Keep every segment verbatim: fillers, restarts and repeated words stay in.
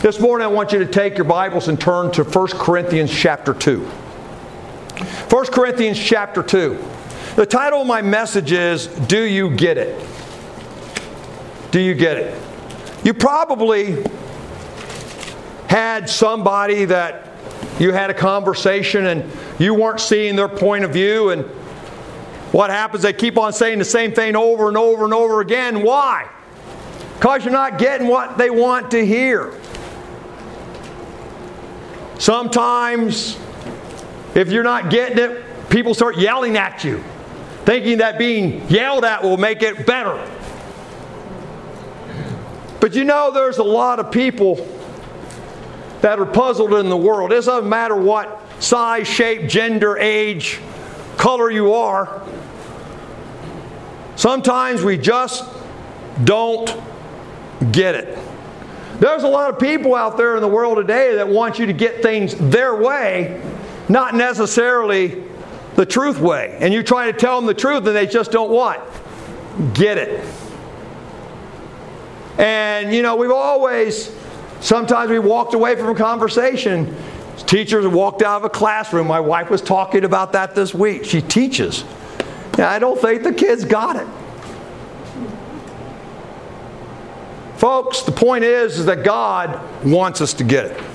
This morning I want you to take your Bibles and turn to First Corinthians chapter two. First Corinthians chapter two. The title of my message is, Do You Get It? Do you get it? You probably had somebody that you had a conversation and you weren't seeing their point of view, and what happens, they keep on saying the same thing over and over and over again. Why? Because you're not getting what they want to hear. Sometimes, if you're not getting it, people start yelling at you, thinking that being yelled at will make it better. But you know, there's a lot of people that are puzzled in the world. It doesn't matter what size, shape, gender, age, color you are. Sometimes we just don't get it. There's a lot of people out there in the world today that want you to get things their way, not necessarily the truth way. And you try to tell them the truth and they just don't what? Get it. And, you know, we've always, sometimes we walked away from a conversation. Teachers walked out of a classroom. My wife was talking about that this week. She teaches. And I don't think the kids got it. Folks, the point is, is that God wants us to get it.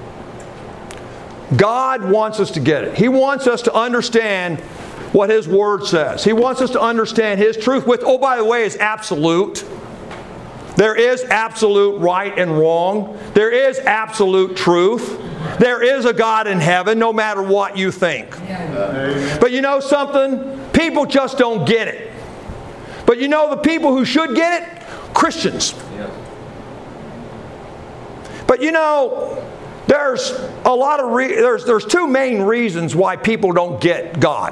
God wants us to get it. He wants us to understand what His Word says. He wants us to understand His truth, which, oh, by the way, is absolute. There is absolute right and wrong. There is absolute truth. There is a God in heaven, no matter what you think. But you know something? People just don't get it. But you know the people who should get it? Christians. But you know, there's a lot of re- there's there's two main reasons why people don't get God.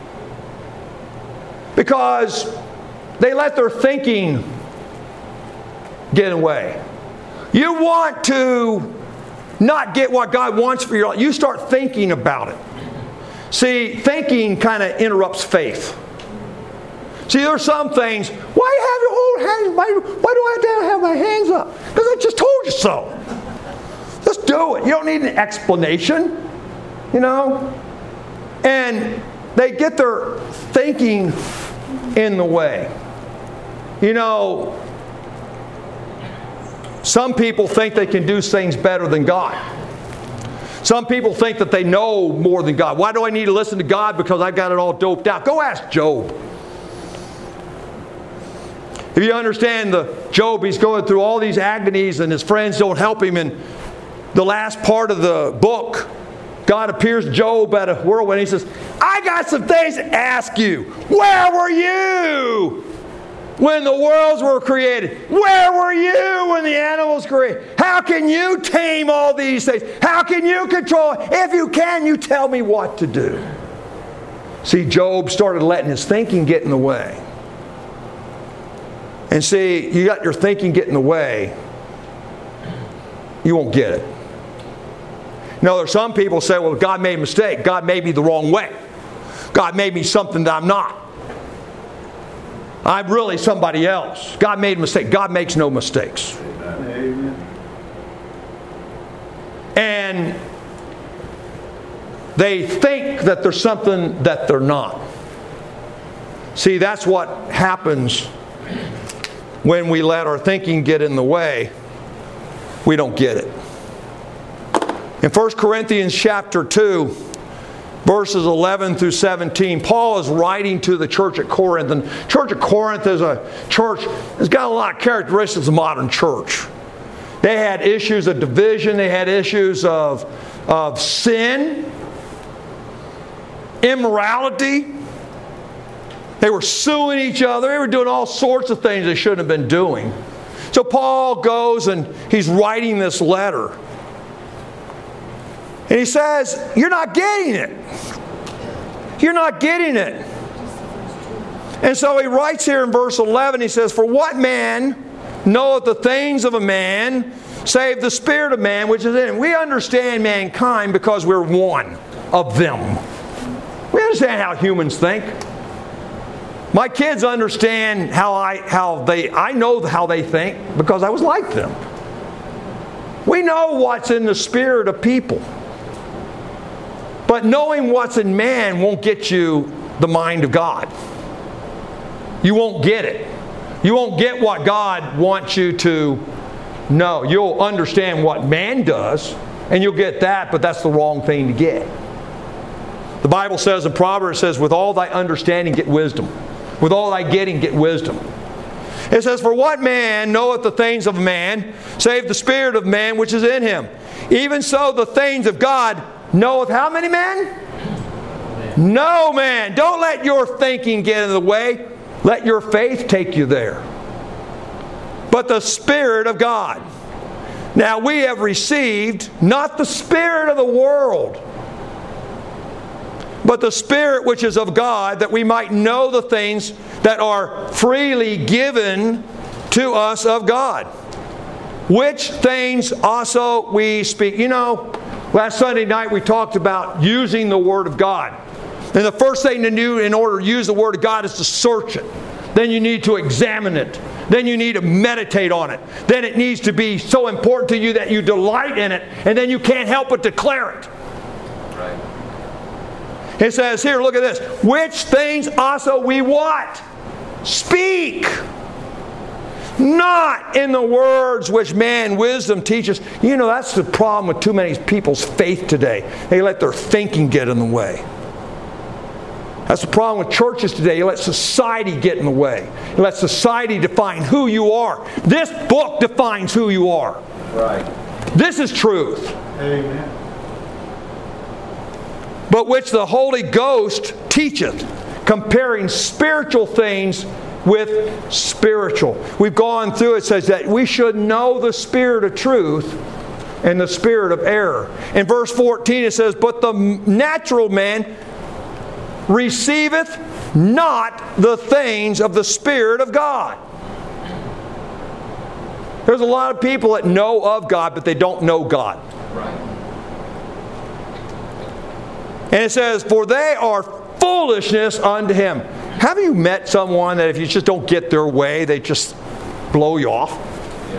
Because they let their thinking get away. You want to not get what God wants for your life, you start thinking about it. See, thinking kind of interrupts faith. See, there's some things, why have your own hands? Why, why do I have to have my hands up? Because I just told you so. Just do it. You don't need an explanation, you know. And they get their thinking in the way. You know, some people think they can do things better than God. Some people think that they know more than God. Why do I need to listen to God? Because I got it all doped out. Go ask Job. If you understand the Job, he's going through all these agonies and his friends don't help him. And the last part of the book, God appears to Job at a whirlwind. He says, I got some things to ask you. Where were you when the worlds were created? Where were you when the animals were created? How can you tame all these things? How can you control it? If you can, you tell me what to do. See, Job started letting his thinking get in the way. And see, you got your thinking get in the way, you won't get it. Now, there's some people say, well, God made a mistake. God made me the wrong way. God made me something that I'm not. I'm really somebody else. God made a mistake. God makes no mistakes. Amen. And they think that there's something that they're not. See, that's what happens when we let our thinking get in the way. We don't get it. In First Corinthians chapter two, verses eleven through seventeen, Paul is writing to the church at Corinth. And the church at Corinth is a church that's got a lot of characteristics of modern church. They had issues of division. They had issues of, of sin, immorality. They were suing each other. They were doing all sorts of things they shouldn't have been doing. So Paul goes and he's writing this letter. And he says, you're not getting it. You're not getting it. And so he writes here in verse eleven, he says, for what man knoweth the things of a man, save the spirit of man which is in him? We understand mankind because we're one of them. We understand how humans think. My kids understand how I how they I know how they think because I was like them. We We know what's in the spirit of people. But knowing what's in man won't get you the mind of God. You won't get it. You won't get what God wants you to know. You'll understand what man does, and you'll get that, but that's the wrong thing to get. The Bible says in Proverbs, it says, with all thy understanding get wisdom. With all thy getting get wisdom. It says, for what man knoweth the things of man, save the spirit of man which is in him? Even so the things of God knoweth how many men? No man. Don't let your thinking get in the way. Let your faith take you there. But the Spirit of God. Now we have received not the spirit of the world, but the Spirit which is of God, that we might know the things that are freely given to us of God. Which things also we speak. You know, last Sunday night we talked about using the Word of God. And the first thing to do in order to use the Word of God is to search it. Then you need to examine it. Then you need to meditate on it. Then it needs to be so important to you that you delight in it. And then you can't help but declare it. Right. It says here, look at this. Which things also we what? Speak. Not in the words which man wisdom teaches. You know, that's the problem with too many people's faith today. They let their thinking get in the way. That's the problem with churches today. You let society get in the way. You let society define who you are. This book defines who you are. Right. This is truth. Amen. But which the Holy Ghost teacheth, comparing spiritual things with spiritual. We've gone through it. It says that we should know the spirit of truth and the spirit of error. In verse fourteen it says, but the natural man receiveth not the things of the Spirit of God. There's a lot of people that know of God, but they don't know God. Right. And it says, for they are foolishness unto him. Have you met someone that if you just don't get their way, they just blow you off? Yeah.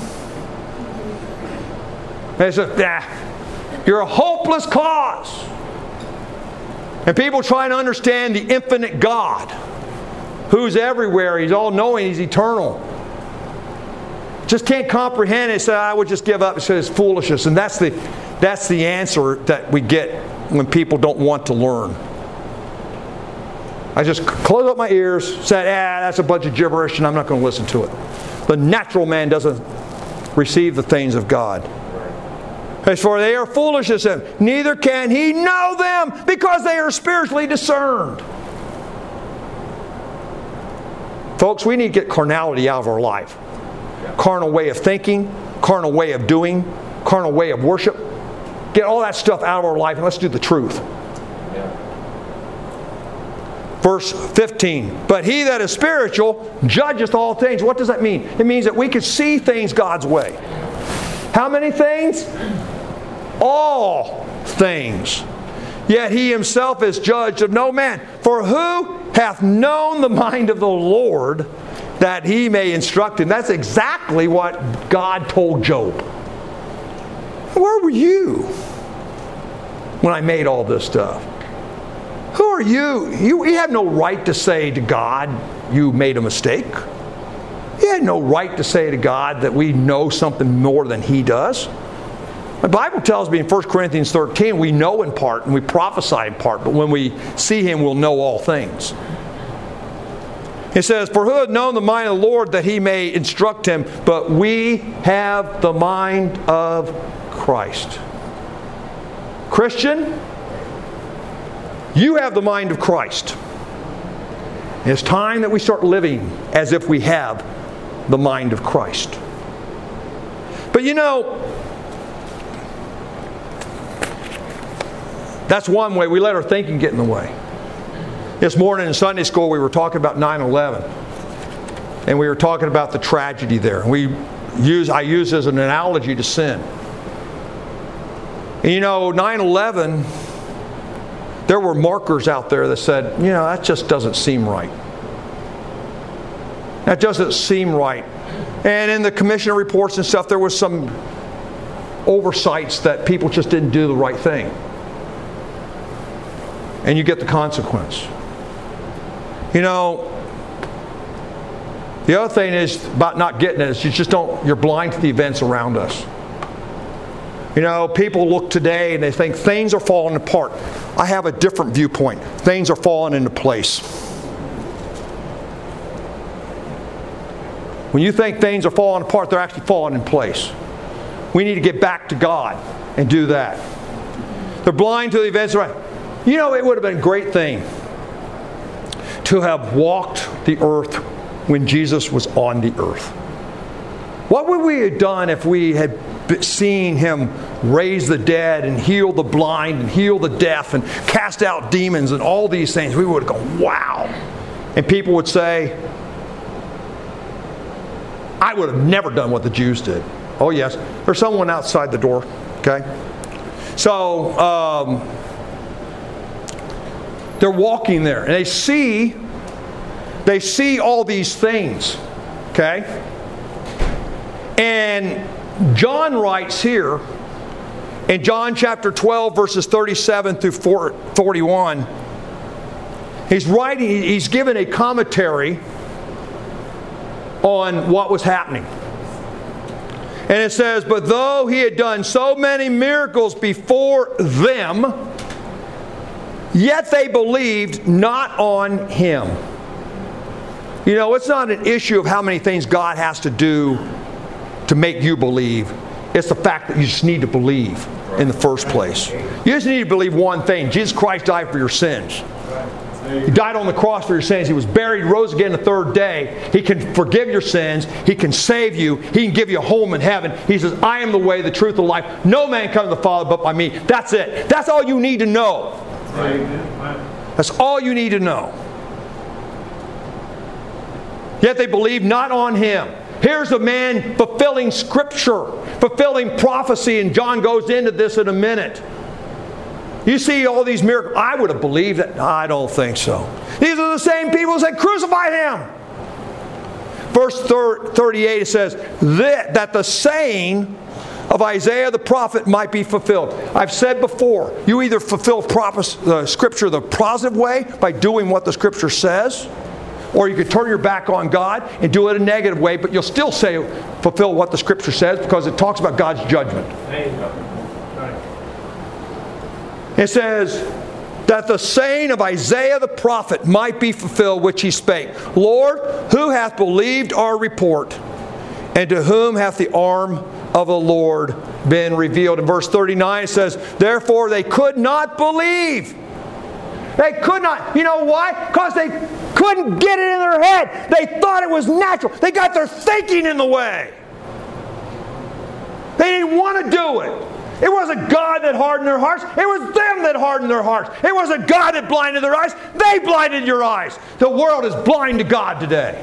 They say, nah, you're a hopeless cause. And people trying to understand the infinite God, who's everywhere, He's all-knowing, He's eternal. Just can't comprehend it. Say, I would just give up. It says it's foolishness. And that's the, that's the answer that we get when people don't want to learn. I just close up my ears, say, ah, that's a bunch of gibberish, and I'm not going to listen to it. The natural man doesn't receive the things of God. As for they are foolishness, neither can he know them, because they are spiritually discerned. Folks, we need to get carnality out of our life. Carnal way of thinking, carnal way of doing, carnal way of worship. Get all that stuff out of our life and let's do the truth. Verse fifteen, but he that is spiritual judgeth all things. What does that mean? It means that we can see things God's way. How many things? All things. Yet he himself is judged of no man. For who hath known the mind of the Lord, that he may instruct him? That's exactly what God told Job. Where were you when I made all this stuff? Who are you? You, you have no right to say to God, you made a mistake. You had no right to say to God that we know something more than He does. The Bible tells me in First Corinthians thirteen, we know in part and we prophesy in part, but when we see Him, we'll know all things. It says, for who hath known the mind of the Lord, that He may instruct him? But we have the mind of Christ. Christian, you have the mind of Christ. It's time that we start living as if we have the mind of Christ. But you know, that's one way. We let our thinking get in the way. This morning in Sunday school we were talking about nine eleven. And we were talking about the tragedy there. And we use I use as an analogy to sin. And you know, nine eleven, there were markers out there that said, you know, that just doesn't seem right. That doesn't seem right. And in the commission reports and stuff, there was some oversights that people just didn't do the right thing. And you get the consequence. You know, the other thing is about not getting it is you just don't, you're blind to the events around us. You know, people look today and they think things are falling apart. I have a different viewpoint. Things are falling into place. When you think things are falling apart, they're actually falling in place. We need to get back to God and do that. They're blind to the events around. You know, it would have been a great thing to have walked the earth when Jesus was on the earth. What would we have done if we had seen Him raise the dead and heal the blind and heal the deaf and cast out demons and all these things? We would have gone, wow. And people would say, I would have never done what the Jews did. Oh yes, there's someone outside the door. Okay, so um, they're walking there and they see, they see all these things. Okay, and John writes here in John chapter twelve, verses thirty-seven through forty-one. He's writing. He's given a commentary on what was happening. And it says, but though He had done so many miracles before them, yet they believed not on Him. You know, it's not an issue of how many things God has to do to make you believe. It's the fact that you just need to believe in the first place. You just need to believe one thing. Jesus Christ died for your sins. He died on the cross for your sins. He was buried, rose again the third day. He can forgive your sins. He can save you. He can give you a home in heaven. He says, I am the way, the truth, the life. No man comes to the Father but by me. That's it. That's all you need to know. That's all you need to know. Yet they believe not on Him. Here's a man fulfilling Scripture, fulfilling prophecy, and John goes into this in a minute. You see all these miracles. I would have believed that. I don't think so. These are the same people who said, crucify Him. Verse thirty-eight, it says, that, that the saying of Isaiah the prophet might be fulfilled. I've said before, you either fulfill prophecy, the Scripture the positive way by doing what the Scripture says, or you could turn your back on God and do it a negative way, but you'll still say fulfill what the Scripture says because it talks about God's judgment. There you go. It says that the saying of Isaiah the prophet might be fulfilled, which he spake. Lord, who hath believed our report? And to whom hath the arm of the Lord been revealed? In verse thirty-nine it says, therefore they could not believe. They could not. You know why? Because they couldn't get it in their head. They thought it was natural. They got their thinking in the way. They didn't want to do it. It wasn't God that hardened their hearts. It was them that hardened their hearts. It wasn't God that blinded their eyes. They blinded your eyes. The world is blind to God today.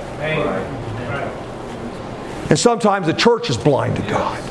And sometimes the church is blind to God.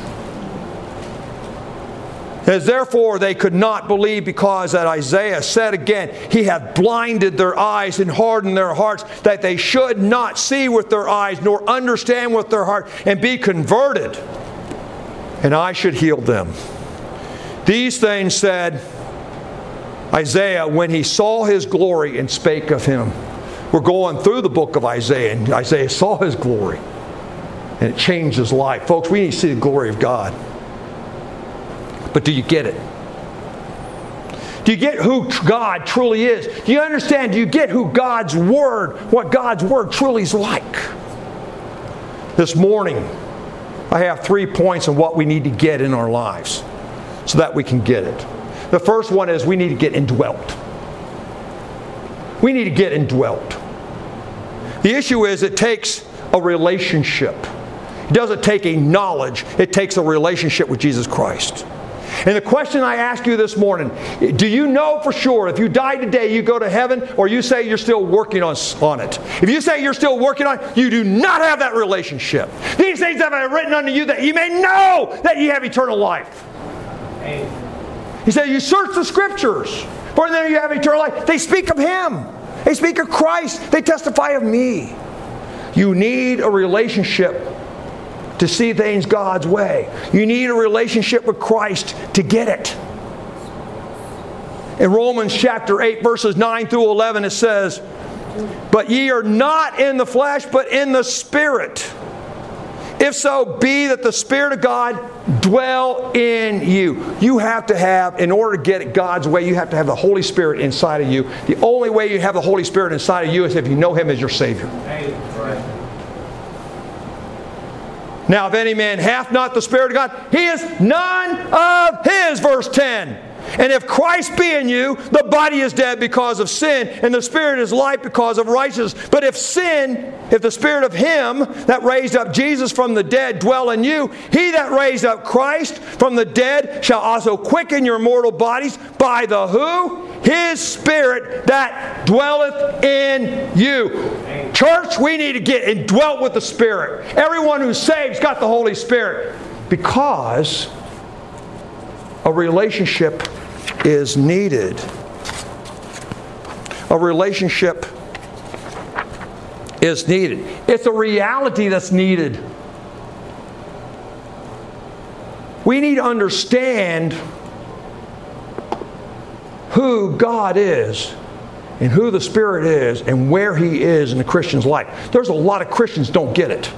As therefore they could not believe, because that Isaiah said again, He hath blinded their eyes and hardened their hearts, that they should not see with their eyes, nor understand with their heart, and be converted, and I should heal them. These things said Isaiah when he saw His glory and spake of Him. We're going through the book of Isaiah, and Isaiah saw His glory, and it changed his life. Folks, we need to see the glory of God. But do you get it? Do you get who God truly is? Do you understand? Do you get who God's Word, what God's Word truly is like? This morning, I have three points on what we need to get in our lives so that we can get it. The first one is we need to get indwelt. We need to get indwelt. The issue is it takes a relationship. It doesn't take a knowledge. It takes a relationship with Jesus Christ. And the question I ask you this morning, do you know for sure if you die today you go to heaven, or you say you're still working on, on it? If you say you're still working on it, you do not have that relationship. These things have I written unto you that you may know that ye have eternal life. Amen. He said you search the Scriptures, for in them you have eternal life. They speak of Him. They speak of Christ. They testify of me. You need a relationship to see things God's way. You need a relationship with Christ to get it. In Romans chapter eight, verses nine through eleven, it says, "But ye are not in the flesh, but in the Spirit. If so be that the Spirit of God dwell in you." You have to have, in order to get it God's way, you have to have the Holy Spirit inside of you. The only way you have the Holy Spirit inside of you is if you know Him as your Savior. Now, if any man hath not the Spirit of God, he is none of His, verse ten. And if Christ be in you, the body is dead because of sin, and the Spirit is life because of righteousness. But if sin, if the Spirit of Him that raised up Jesus from the dead dwell in you, He that raised up Christ from the dead shall also quicken your mortal bodies by the who? His Spirit that dwelleth in you. Church, we need to get indwelt with the Spirit. Everyone who's saved's got the Holy Spirit. Because a relationship is needed. A relationship is needed. It's a reality that's needed. We need to understand who God is and who the Spirit is and where He is in the Christian's life. There's a lot of Christians don't get it.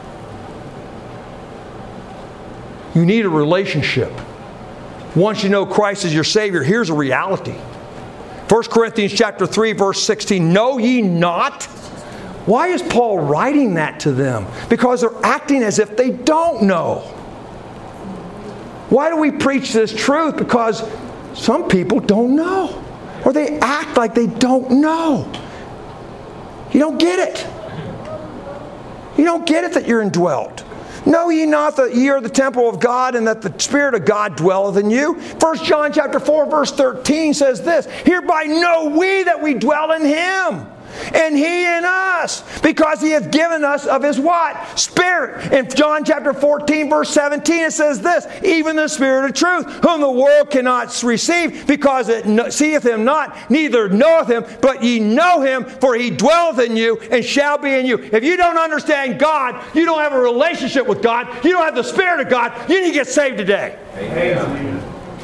You need a relationship. Once you know Christ as your Savior, here's a reality. First Corinthians chapter three, verse sixteen, "Know ye not?" Why is Paul writing that to them? Because they're acting as if they don't know. Why do we preach this truth? Because some people don't know. Or they act like they don't know. You don't get it. You don't get it that you're indwelt. Know ye not that ye are the temple of God, and that the Spirit of God dwelleth in you? First John chapter four, verse thirteen says this, "Hereby know we that we dwell in Him, and He in us, because He hath given us of His" what? Spirit. In John chapter fourteen, verse seventeen, it says this, "Even the Spirit of truth, whom the world cannot receive, because it seeth Him not, neither knoweth Him, but ye know Him, for He dwelleth in you, and shall be in you." If you don't understand God, you don't have a relationship with God, you don't have the Spirit of God, you need to get saved today. Amen.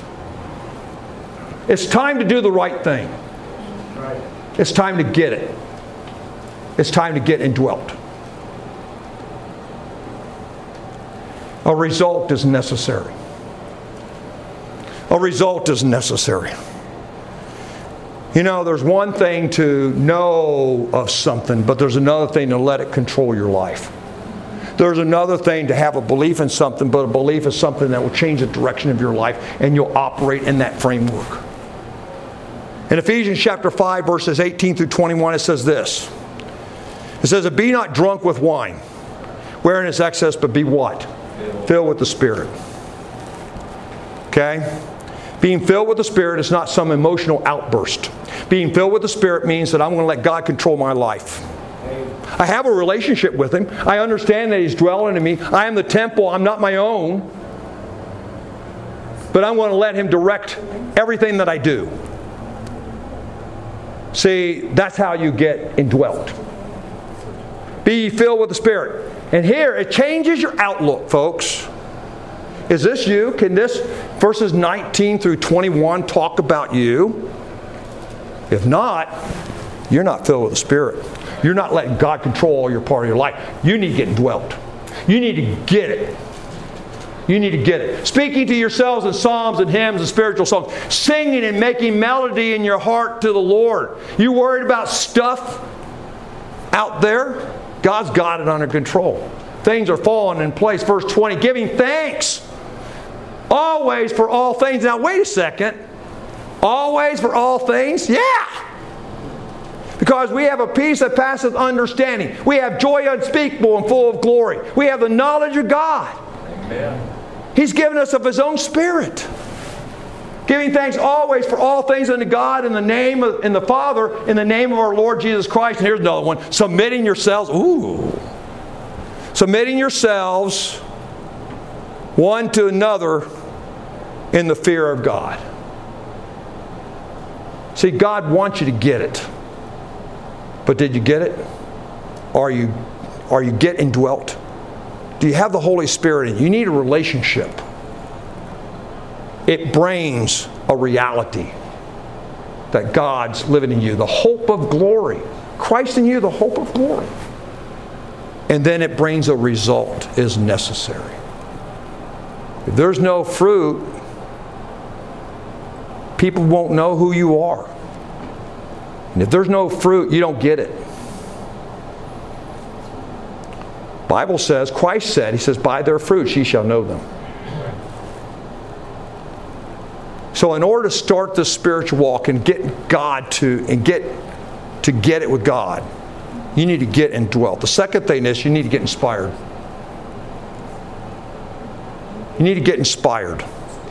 It's time to do the right thing. It's time to get it. It's time to get indwelt. A result is necessary. A result is necessary. You know, there's one thing to know of something, but there's another thing to let it control your life. There's another thing to have a belief in something, but a belief is something that will change the direction of your life, and you'll operate in that framework. In Ephesians chapter five, verses eighteen through twenty-one, it says this. It says, "Be not drunk with wine, wherein is excess, but be what? Filled, filled with the Spirit." Okay? Being filled with the Spirit is not some emotional outburst. Being filled with the Spirit means that I'm going to let God control my life. I have a relationship with Him. I understand that He's dwelling in me. I am the temple. I'm not my own. But I'm going to let Him direct everything that I do. See, that's how you get indwelt. Be filled with the Spirit. And here, it changes your outlook, folks. Is this you? Can this verses nineteen through twenty-one talk about you? If not, you're not filled with the Spirit. You're not letting God control all your part of your life. You need to get indwelt. You need to get it. You need to get it. Speaking to yourselves in psalms and hymns and spiritual songs. Singing and making melody in your heart to the Lord. You worried about stuff out there? God's got it under control. Things are falling in place. Verse twenty, "Giving thanks always for all things." Now wait a second. Always for all things? Yeah. Because we have a peace that passeth understanding. We have joy unspeakable and full of glory. We have the knowledge of God. Amen. He's given us of His own Spirit. Giving thanks always for all things unto God in the name of in the Father, in the name of our Lord Jesus Christ. And here's another one. Submitting yourselves. Ooh. Submitting yourselves one to another in the fear of God. See, God wants you to get it. But did you get it? Are you, are you get indwelt? Do you have the Holy Spirit in you? You need a relationship. It brings a reality that God's living in you. The hope of glory. Christ in you, the hope of glory. And then it brings a result is necessary. If there's no fruit, people won't know who you are. And if there's no fruit, you don't get it. Bible says, Christ said, He says, by their fruits ye shall know them. So in order to start this spiritual walk and get God to, and get to get it with God, you need to get indwelt. The second thing is you need to get inspired. You need to get inspired.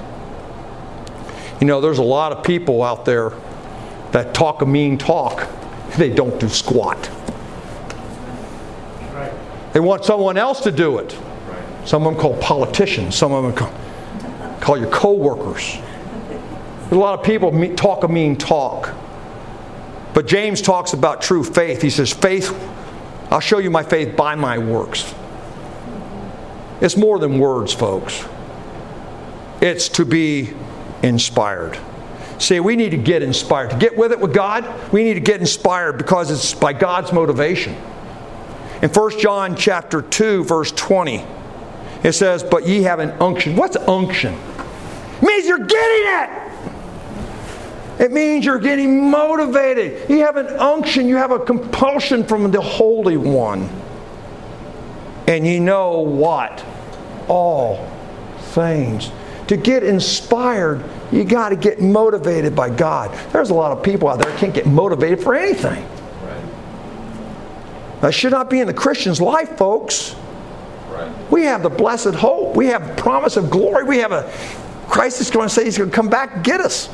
You know, there's a lot of people out there that talk a mean talk. They don't do squat. Right. They want someone else to do it. Right. Some of them called politicians. Some of them call, call your co-workers. There's a lot of people talk a mean talk. But James talks about true faith. He says, faith, I'll show you my faith by my works. It's more than words, folks. It's to be inspired. See, we need to get inspired. To get with it with God, we need to get inspired because it's by God's motivation. In First John chapter two, verse twenty, it says, but ye have an unction. What's unction? It means you're getting it. It means you're getting motivated. You have an unction. You have a compulsion from the Holy One. And you know what? All things. To get inspired, you got to get motivated by God. There's a lot of people out there that can't get motivated for anything. Right. That should not be in the Christian's life, folks. Right. We have the blessed hope. We have the promise of glory. We have a Christ is going to say He's going to come back and get us.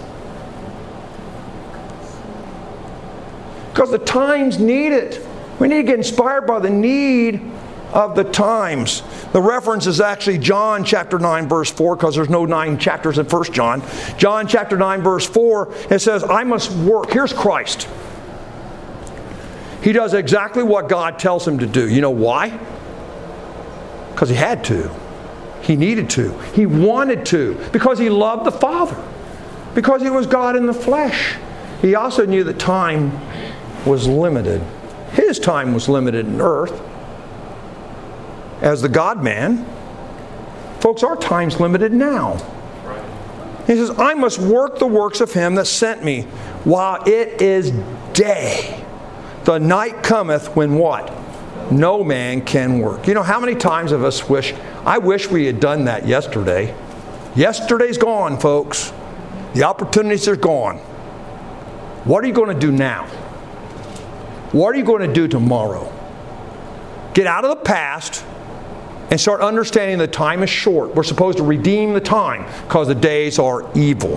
Because the times need it. We need to get inspired by the need of the times. The reference is actually John chapter nine verse four, because there's no nine chapters in First John. John chapter nine verse four, it says, I must work. Here's Christ. He does exactly what God tells Him to do. You know why? Because He had to. He needed to. He wanted to. Because He loved the Father. Because He was God in the flesh. He also knew that time was limited. His time was limited in earth. As the God-man, folks, our time's limited now. He says, I must work the works of Him that sent me while it is day. The night cometh when what? No man can work. You know, how many times of us wish, I wish we had done that yesterday. Yesterday's gone, folks. The opportunities are gone. What are you going to do now? What are you going to do tomorrow? Get out of the past and start understanding the time is short. We're supposed to redeem the time because the days are evil.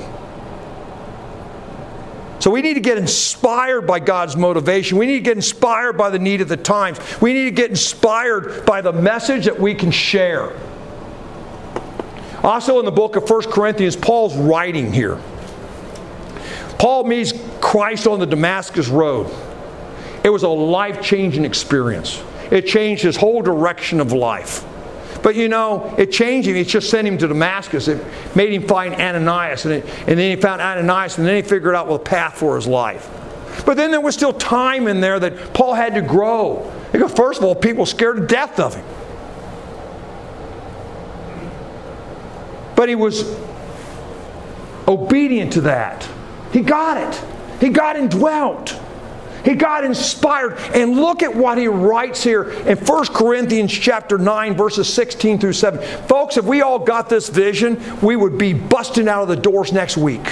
So we need to get inspired by God's motivation. We need to get inspired by the need of the times. We need to get inspired by the message that we can share. Also in the book of First Corinthians, Paul's writing here. Paul meets Christ on the Damascus Road. It was a life-changing experience. It changed his whole direction of life. But you know, it changed him. It just sent him to Damascus. It made him find Ananias. And, it, and then he found Ananias, and then he figured out the path for his life. But then there was still time in there that Paul had to grow. Because first of all, people were scared to death of him. But he was obedient to that. He got it. He got indwelt. He got inspired. And look at what he writes here in First Corinthians chapter nine, verses sixteen through seven. Folks, if we all got this vision, we would be busting out of the doors next week.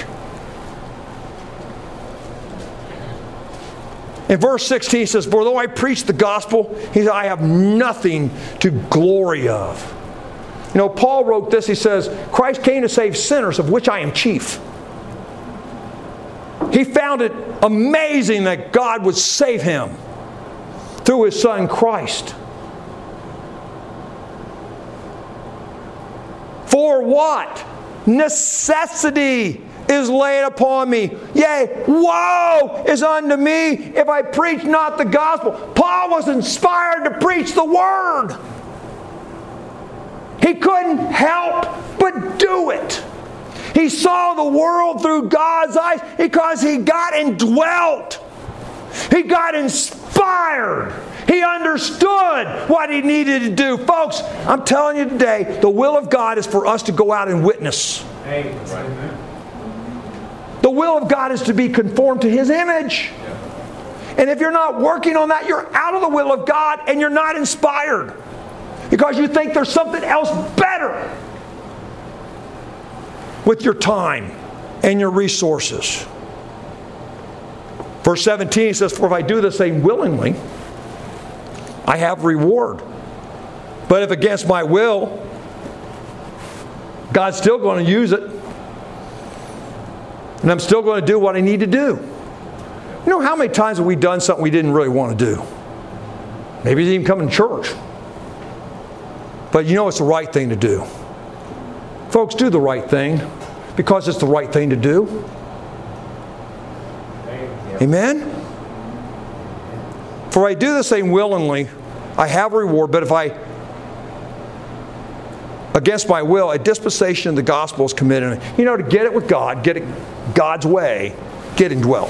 In verse sixteen, he says, for though I preach the gospel, he says, I have nothing to glory of. You know, Paul wrote this. He says, Christ came to save sinners, of which I am chief. He found it amazing that God would save him through His Son Christ. For what? Necessity is laid upon me. Yea, woe is unto me if I preach not the gospel. Paul was inspired to preach the word. He couldn't help but do it. He saw the world through God's eyes because he got indwelt. He got inspired. He understood what he needed to do. Folks, I'm telling you today, the will of God is for us to go out and witness. Amen. The will of God is to be conformed to His image. And if you're not working on that, you're out of the will of God and you're not inspired. Because you think there's something else better with your time and your resources. Verse seventeen says, for if I do the same willingly, I have reward. But if against my will, God's still going to use it. And I'm still going to do what I need to do. You know how many times have we done something we didn't really want to do? Maybe you didn't even come to church. But you know it's the right thing to do. Folks, do the right thing because it's the right thing to do. Amen? For I do the same willingly, I have a reward. But if I, against my will, a dispensation of the gospel is committed. You know, to get it with God, get it God's way, get indwelt.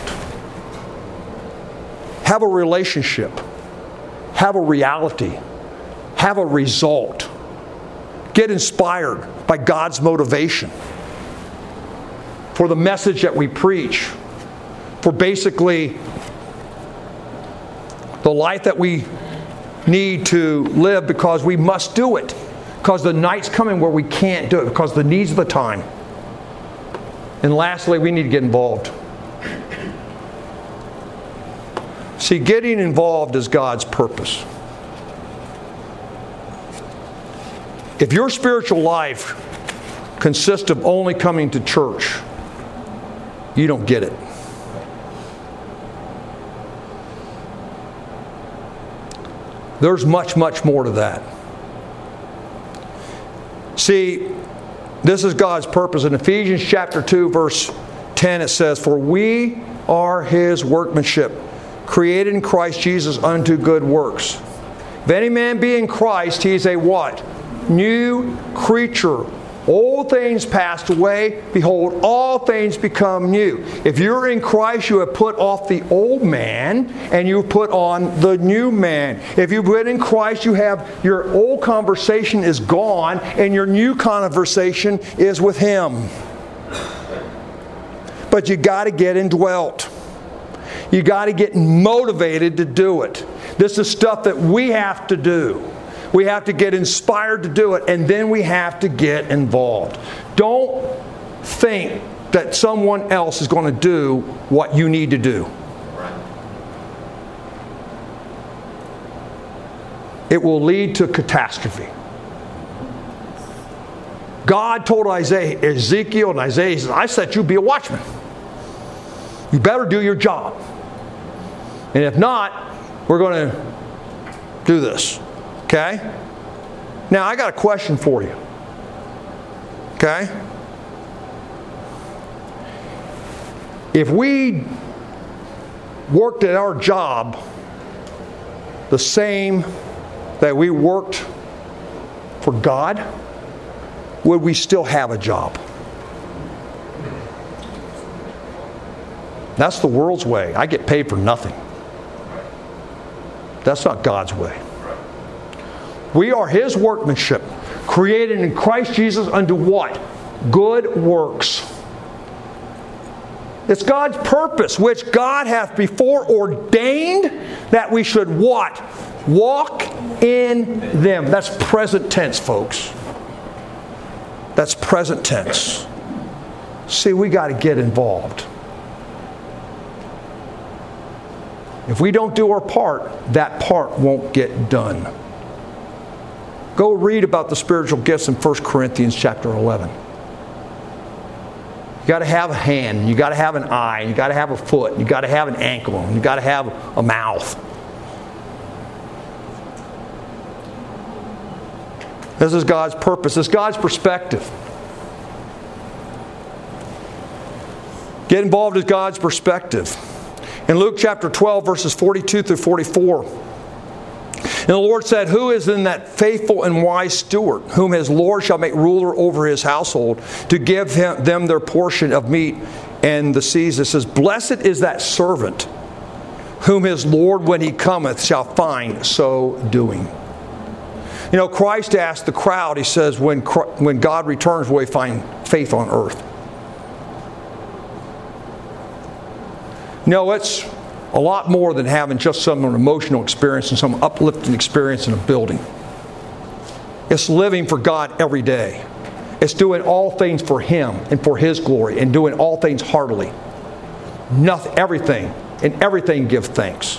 Have a relationship. Have a reality. Have a result. Get inspired by God's motivation for the message that we preach, for basically the life that we need to live because we must do it. Because the night's coming where we can't do it because of the needs of the time. And lastly, we need to get involved. See, getting involved is God's purpose. If your spiritual life consists of only coming to church, you don't get it. There's much, much more to that. See, this is God's purpose. In Ephesians chapter two, verse ten, it says, for we are His workmanship, created in Christ Jesus unto good works. If any man be in Christ, he is a what? New creature. Old things passed away. Behold, all things become new. If you're in Christ, you have put off the old man and you put on the new man. If you've been in Christ, you have your old conversation is gone and your new conversation is with Him. But you got to get indwelt. You got to get motivated to do it. This is stuff that we have to do. We have to get inspired to do it, and then we have to get involved. Don't think that someone else is going to do what you need to do. It will lead to catastrophe. God told Isaiah, Ezekiel and Isaiah, He says, I set you to be a watchman. You better do your job. And if not, we're going to do this. Okay? Now, I got a question for you. Okay? If we worked at our job the same that we worked for God, would we still have a job? That's the world's way. I get paid for nothing. That's not God's way. We are His workmanship, created in Christ Jesus unto what? Good works. It's God's purpose, which God hath before ordained that we should what? Walk in them. That's present tense, folks. That's present tense. See, we got to get involved. If we don't do our part, that part won't get done. Go read about the spiritual gifts in First Corinthians chapter eleven. You got to have a hand, you got to have an eye, you got to have a foot, you got to have an ankle, you got to have a mouth. This is God's purpose. This is God's perspective. Get involved is God's perspective. In Luke chapter twelve, verses forty-two through forty-four, And the Lord said, who is then that faithful and wise steward, whom his Lord shall make ruler over his household, to give him, them their portion of meat and the seas? It says, blessed is that servant, whom his Lord, when he cometh, shall find so doing. You know, Christ asked the crowd, he says, when, when God returns, will he find faith on earth? No, it's a lot more than having just some emotional experience and some uplifting experience in a building. It's living for God every day. It's doing all things for Him and for His glory and doing all things heartily. Nothing, everything, and everything give thanks.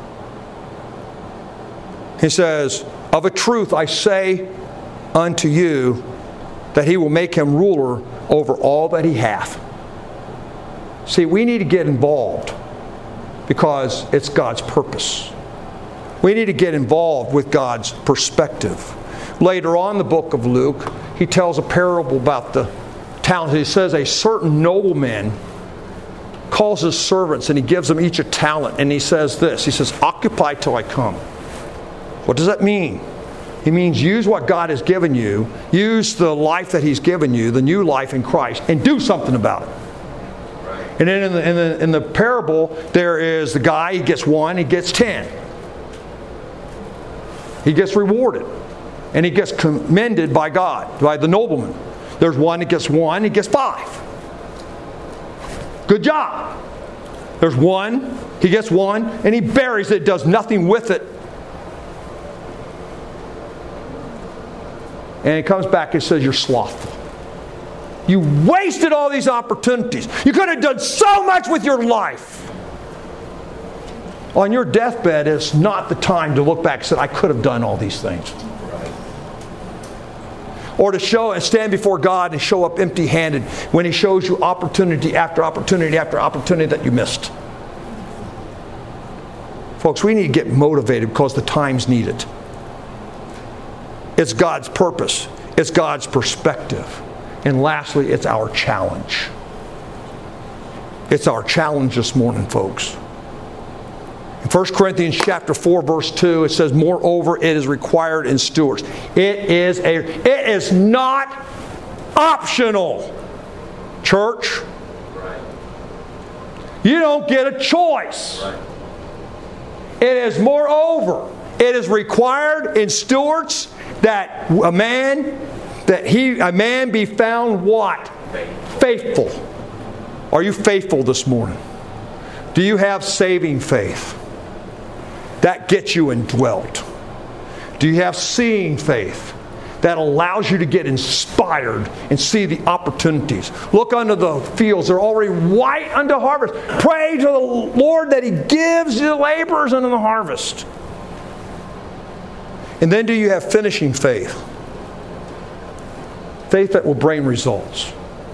He says, of a truth I say unto you that He will make him ruler over all that he hath. See, we need to get involved because it's God's purpose. We need to get involved with God's perspective. Later on in the book of Luke, he tells a parable about the talents. He says a certain nobleman calls his servants and he gives them each a talent. And he says this, he says, occupy till I come. What does that mean? He means use what God has given you, use the life that He's given you, the new life in Christ, and do something about it. And then in the, in the, in the parable, there is the guy, he gets one, he gets ten. He gets rewarded. And he gets commended by God, by the nobleman. There's one that gets one, he gets five. Good job. There's one, he gets one, and he buries it, does nothing with it. And he comes back and says, you're slothful. You wasted all these opportunities. You could have done so much with your life. On your deathbed, it's not the time to look back and say, I could have done all these things. Or to show and stand before God and show up empty-handed when He shows you opportunity after opportunity after opportunity that you missed. Folks, we need to get motivated because the times need it. It's God's purpose. It's God's perspective. And lastly, it's our challenge. It's our challenge this morning, folks. In First Corinthians chapter four, verse two, it says, moreover, it is required in stewards. It is a it is not optional. Church. You don't get a choice. It is moreover, it is required in stewards that a man that he a man be found what? Faithful. Are you faithful this morning? Do you have saving faith? That gets you indwelt. Do you have seeing faith that allows you to get inspired and see the opportunities? Look unto the fields, they're already white unto harvest. Pray to the Lord that He gives you laborers unto the harvest. And then do you have finishing faith? Faith that will bring results.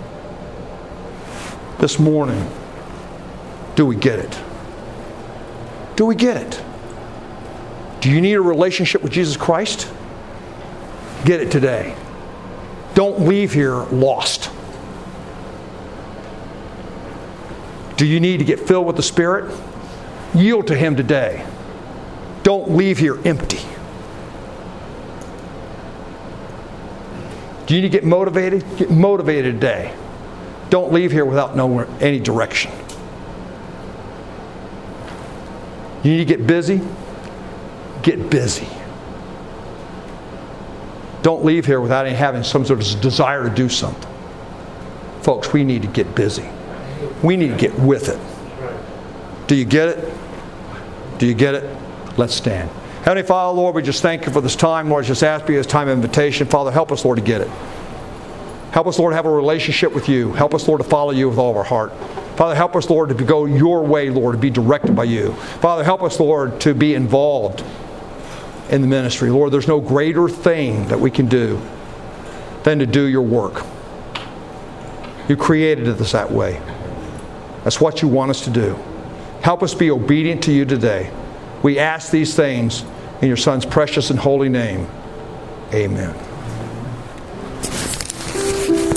This morning, do we get it? Do we get it? Do you need a relationship with Jesus Christ? Get it today. Don't leave here lost. Do you need to get filled with the Spirit? Yield to Him today. Don't leave here empty. Do you need to get motivated? Get motivated today. Don't leave here without knowing any direction. You need to get busy? Get busy. Don't leave here without having some sort of desire to do something. Folks, we need to get busy. We need to get with it. Do you get it? Do you get it? Let's stand. Heavenly Father, Lord, we just thank You for this time. Lord, just ask You this time of invitation. Father, help us, Lord, to get it. Help us, Lord, to have a relationship with You. Help us, Lord, to follow You with all of our heart. Father, help us, Lord, to go Your way, Lord, to be directed by You. Father, help us, Lord, to be involved in the ministry. Lord, there's no greater thing that we can do than to do Your work. You created us that way. That's what You want us to do. Help us be obedient to You today. We ask these things in Your Son's precious and holy name. Amen.